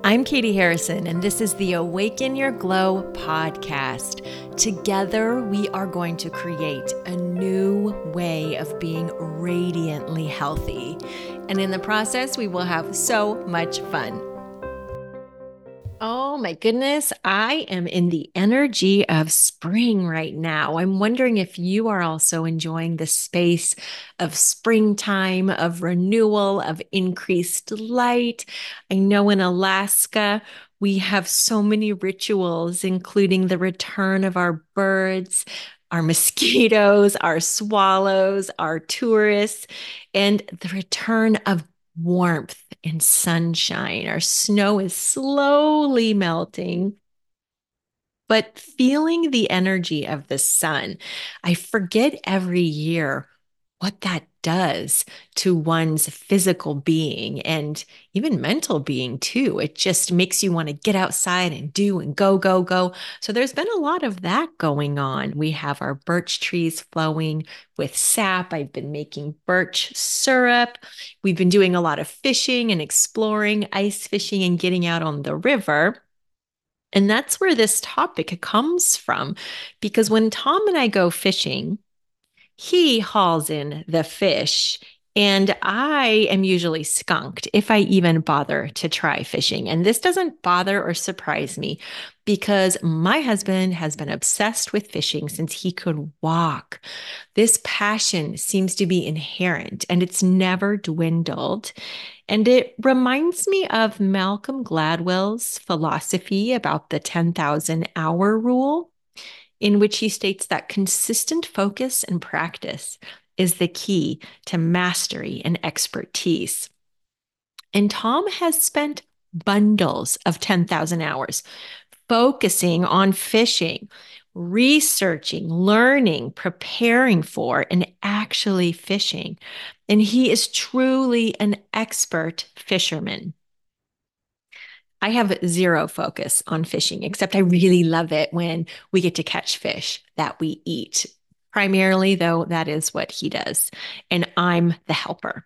I'm Katie Harrison, and this is the Awaken Your Glow podcast. Together, we are going to create a new way of being radiantly healthy. And in the process, we will have so much fun. Oh my goodness, I am in the energy of spring right now. I'm wondering if you are also enjoying the space of springtime, of renewal, of increased light. I know in Alaska, we have so many rituals, including the return of our birds, our mosquitoes, our swallows, our tourists, and the return of warmth and sunshine. Our snow is slowly melting, but feeling the energy of the sun. I forget every year what that does to one's physical being and even mental being too. It just makes you want to get outside and do and go, go, go. So there's been a lot of that going on. We have our birch trees flowing with sap. I've been making birch syrup. We've been doing a lot of fishing and exploring, ice fishing and getting out on the river. And that's where this topic comes from, because when Tom and I go fishing, he hauls in the fish, and I am usually skunked if I even bother to try fishing. And this doesn't bother or surprise me because my husband has been obsessed with fishing since he could walk. This passion seems to be inherent and it's never dwindled. And it reminds me of Malcolm Gladwell's philosophy about the 10,000 hour rule, in which he states that consistent focus and practice is the key to mastery and expertise. And Tom has spent bundles of 10,000 hours focusing on fishing, researching, learning, preparing for, and actually fishing. And he is truly an expert fisherman. I have zero focus on fishing, except I really love it when we get to catch fish that we eat. Primarily, though, that is what he does. And I'm the helper.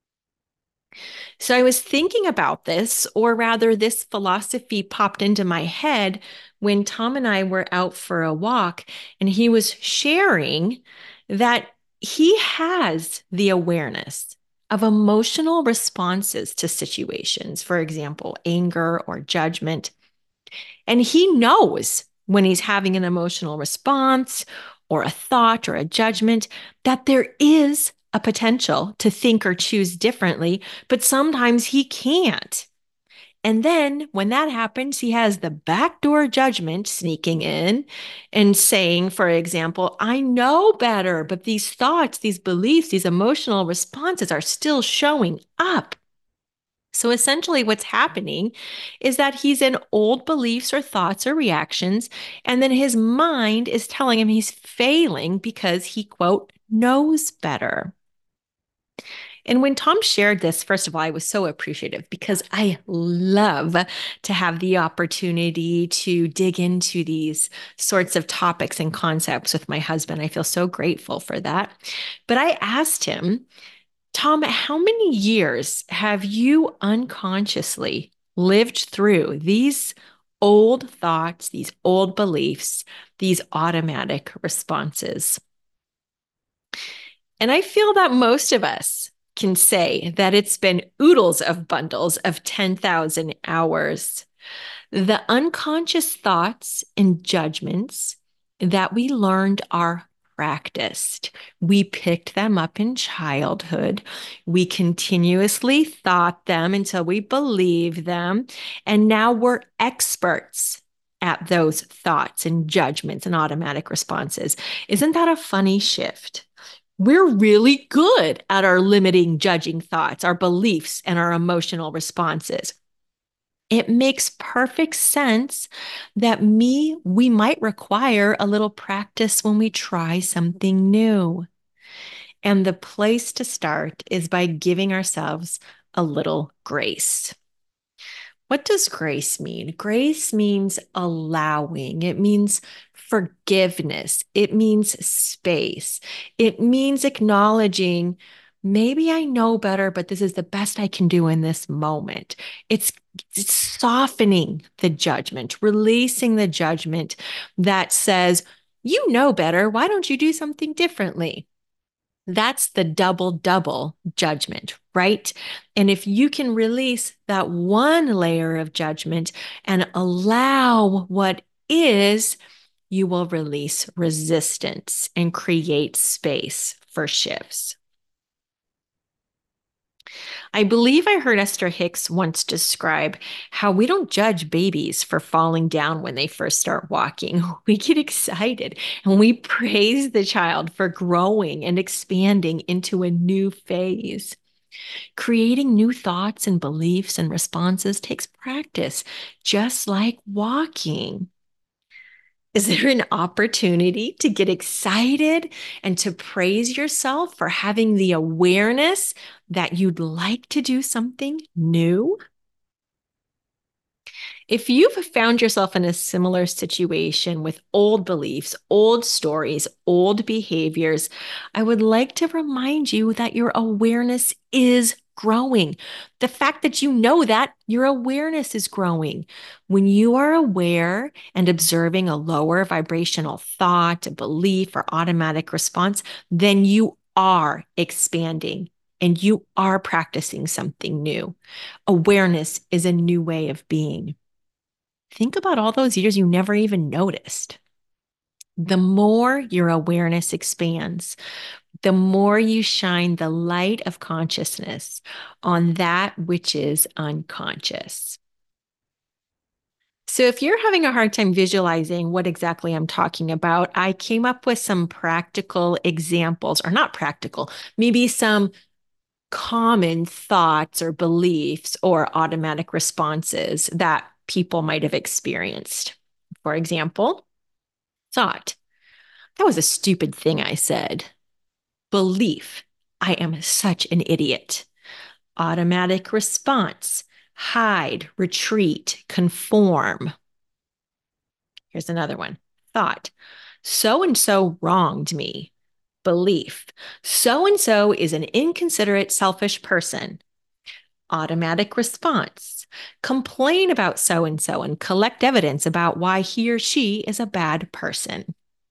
So I was thinking about this, or rather, this philosophy popped into my head when Tom and I were out for a walk, and he was sharing that he has the awareness of emotional responses to situations, for example, anger or judgment. And he knows when he's having an emotional response or a thought or a judgment that there is a potential to think or choose differently, but sometimes he can't. And then when that happens, he has the backdoor judgment sneaking in and saying, for example, I know better, but these thoughts, these beliefs, these emotional responses are still showing up. So essentially, what's happening is that he's in old beliefs or thoughts or reactions, and then his mind is telling him he's failing because he, quote, knows better. And when Tom shared this, first of all, I was so appreciative because I love to have the opportunity to dig into these sorts of topics and concepts with my husband. I feel so grateful for that. But I asked him, Tom, how many years have you unconsciously lived through these old thoughts, these old beliefs, these automatic responses? And I feel that most of us can say that it's been oodles of bundles of 10,000 hours. The unconscious thoughts and judgments that we learned are practiced. We picked them up in childhood. We continuously thought them until we believed them. And now we're experts at those thoughts and judgments and automatic responses. Isn't that a funny shift? We're really good at our limiting, judging thoughts, our beliefs, and our emotional responses. It makes perfect sense that we might require a little practice when we try something new. And the place to start is by giving ourselves a little grace. What does grace mean? Grace means allowing. It means forgiveness. It means space. It means acknowledging maybe I know better, but this is the best I can do in this moment. It's, it's softening the judgment, releasing the judgment that says, you know better. Why don't you do something differently? That's the double, double judgment, right? And if you can release that one layer of judgment and allow what is, you will release resistance and create space for shifts. I believe I heard Esther Hicks once describe how we don't judge babies for falling down when they first start walking. We get excited and we praise the child for growing and expanding into a new phase. Creating new thoughts and beliefs and responses takes practice, just like walking. Is there an opportunity to get excited and to praise yourself for having the awareness that you'd like to do something new? If you've found yourself in a similar situation with old beliefs, old stories, old behaviors, I would like to remind you that your awareness is growing. The fact that you know that your awareness is growing. When you are aware and observing a lower vibrational thought, a belief, or automatic response, then you are expanding and you are practicing something new. Awareness is a new way of being. Think about all those years you never even noticed. The more your awareness expands, the more you shine the light of consciousness on that which is unconscious. So, if you're having a hard time visualizing what exactly I'm talking about, I came up with some practical examples, or not practical, maybe some common thoughts or beliefs or automatic responses that people might have experienced. For example, thought, that was a stupid thing I said. Belief, I am such an idiot. Automatic response, hide, retreat, conform. Here's another one. Thought, so and so wronged me. Belief, so and so is an inconsiderate, selfish person. Automatic response, complain about so and so and collect evidence about why he or she is a bad person.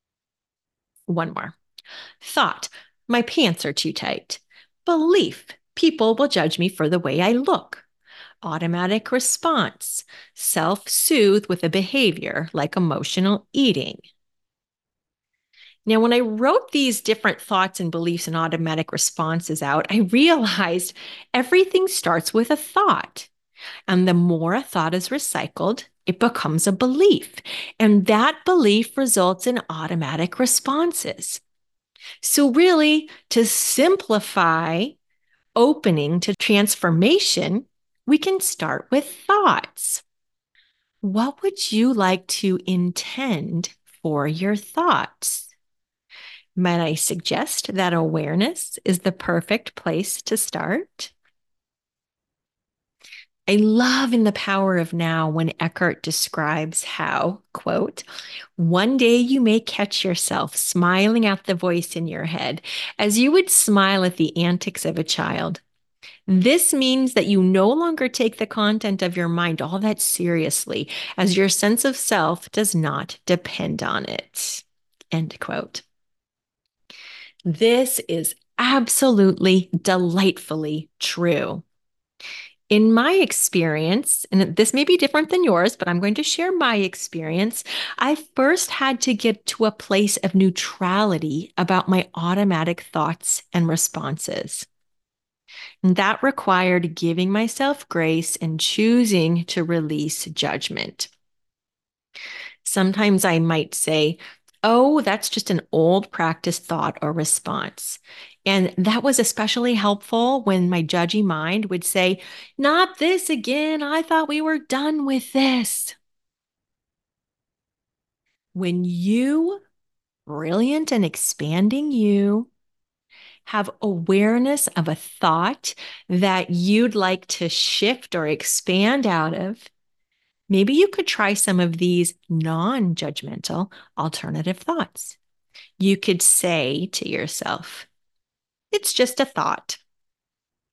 One more. Thought, my pants are too tight. Belief, people will judge me for the way I look. Automatic response, self soothe with a behavior like emotional eating. Now, when I wrote these different thoughts and beliefs and automatic responses out, I realized everything starts with a thought. And the more a thought is recycled, it becomes a belief. And that belief results in automatic responses. So, really, to simplify opening to transformation, we can start with thoughts. What would you like to intend for your thoughts? Might I suggest that awareness is the perfect place to start? I love in The Power of Now when Eckhart describes how, quote, one day you may catch yourself smiling at the voice in your head as you would smile at the antics of a child. This means that you no longer take the content of your mind all that seriously, as your sense of self does not depend on it. End quote. This is absolutely delightfully true. In my experience, and this may be different than yours, but I'm going to share my experience. I first had to get to a place of neutrality about my automatic thoughts and responses. And that required giving myself grace and choosing to release judgment. Sometimes I might say, oh, that's just an old practice thought or response. And that was especially helpful when my judgy mind would say, not this again. I thought we were done with this. When you, brilliant and expanding you, have awareness of a thought that you'd like to shift or expand out of, maybe you could try some of these non-judgmental alternative thoughts. You could say to yourself, it's just a thought.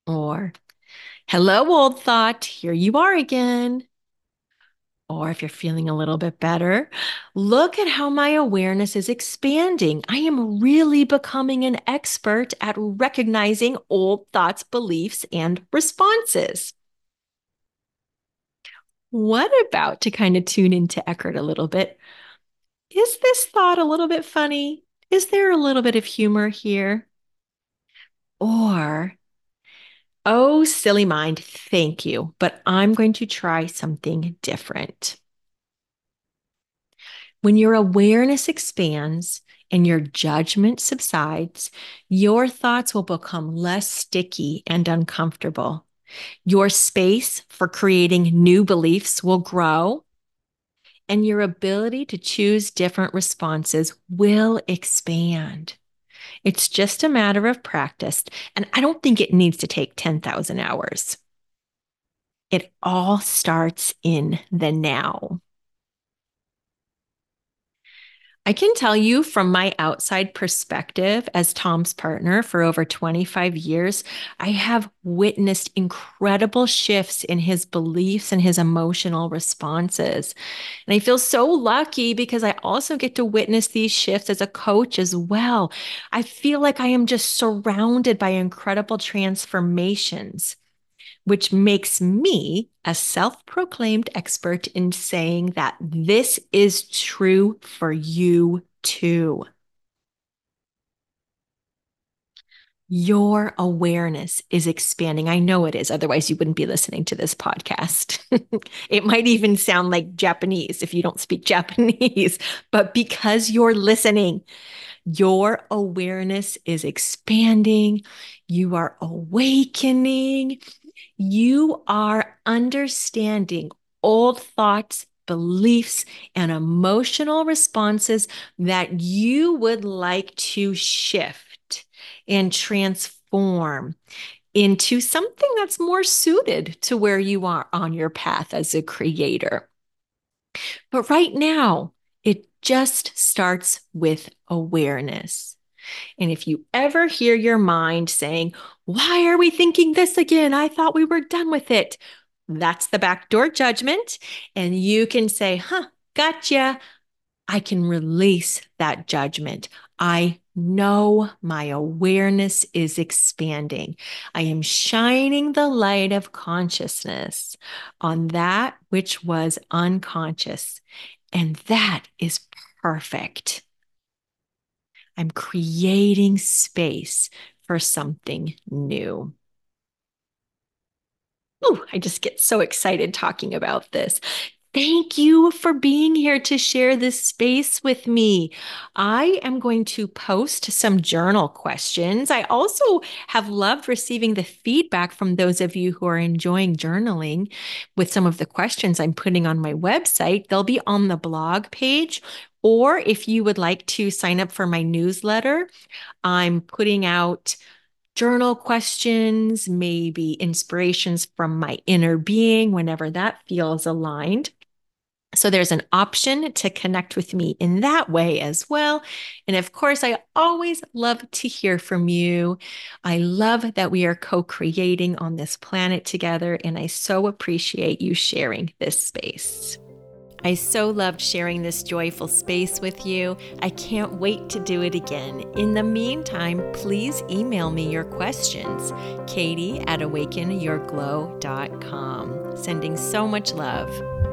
Or, hello, old thought, here you are again. Or if you're feeling a little bit better, look at how my awareness is expanding. I am really becoming an expert at recognizing old thoughts, beliefs, and responses. What about to kind of tune into Eckhart a little bit? Is this thought a little bit funny? Is there a little bit of humor here? Or, oh, silly mind, thank you, but I'm going to try something different. When your awareness expands and your judgment subsides, your thoughts will become less sticky and uncomfortable. Your space for creating new beliefs will grow, and your ability to choose different responses will expand. It's just a matter of practice, and I don't think it needs to take 10,000 hours. It all starts in the now. I can tell you from my outside perspective as Tom's partner for over 25 years, I have witnessed incredible shifts in his beliefs and his emotional responses. And I feel so lucky because I also get to witness these shifts as a coach as well. I feel like I am just surrounded by incredible transformations, which makes me a self proclaimed expert in saying that this is true for you too. Your awareness is expanding. I know it is. Otherwise, you wouldn't be listening to this podcast. It might even sound like Japanese if you don't speak Japanese, but because you're listening, your awareness is expanding. You are awakening. You are understanding old thoughts, beliefs, and emotional responses that you would like to shift and transform into something that's more suited to where you are on your path as a creator. But right now, it just starts with awareness. And if you ever hear your mind saying, why are we thinking this again? I thought we were done with it. That's the backdoor judgment. And you can say, gotcha. I can release that judgment. I know my awareness is expanding. I am shining the light of consciousness on that which was unconscious. And that is perfect. I'm creating space for something new. Ooh, I just get so excited talking about this. Thank you for being here to share this space with me. I am going to post some journal questions. I also have loved receiving the feedback from those of you who are enjoying journaling with some of the questions I'm putting on my website. They'll be on the blog page. Or if you would like to sign up for my newsletter, I'm putting out journal questions, maybe inspirations from my inner being whenever that feels aligned. So there's an option to connect with me in that way as well. And of course, I always love to hear from you. I love that we are co-creating on this planet together, and I so appreciate you sharing this space. I so loved sharing this joyful space with you. I can't wait to do it again. In the meantime, please email me your questions, Katie at awakenyourglow.com. Sending so much love.